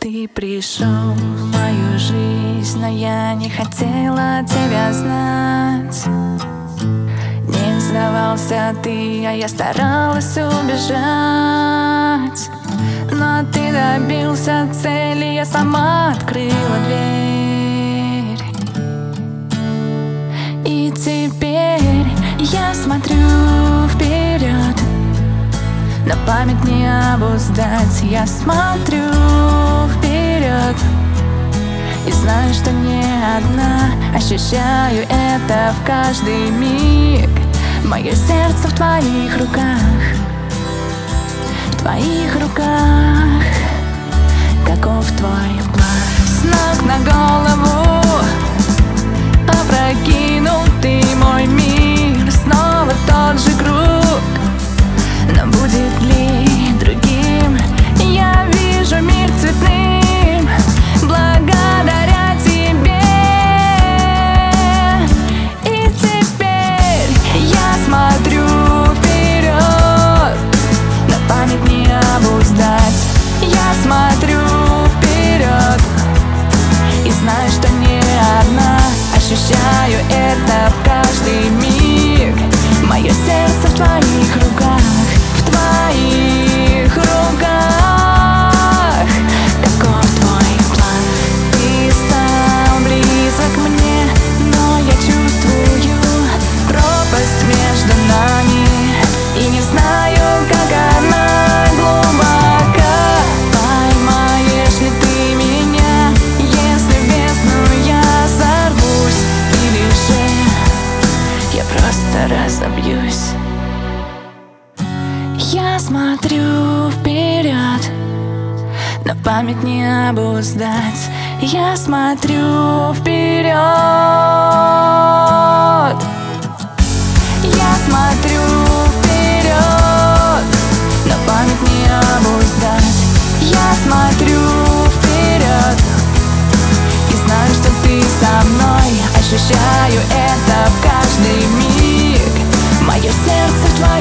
Ты пришел в мою жизнь, но я не хотела тебя знать. Не сдавался ты, а я старалась убежать. Но ты добился цели, я сама открыла дверь. И теперь я смотрю вперед, на память не обуздать. Я смотрю вперед и знаю, что не одна. Ощущаю это в каждый миг. Мое сердце в твоих руках, в твоих руках. Каков твой план? С ног на голову опрокинул ты мой мир. Снова тот же круг, но будет ли другим? Я вижу мир цветным благодаря тебе. И теперь я смотрю вперед, на память не обуздать. Я смотрю вперед и знаю, что не одна. Ощущаю это в каждый миг. Мое сердце в твоих руках, в твоих руках. Каков твой план? Ты стал близок мне, но я чувствую пропасть между нами и не знаю, как она глубока. Поймаешь ли ты меня, если в бездну я сорвусь, или же я просто разобьюсь? Я смотрю вперед, но память не обуздать. Я смотрю вперед, я смотрю вперед, но память не обуздать. Я смотрю вперед и знаю, что ты со мной. Ощущаю это в каждый миг. Мое сердце в твоих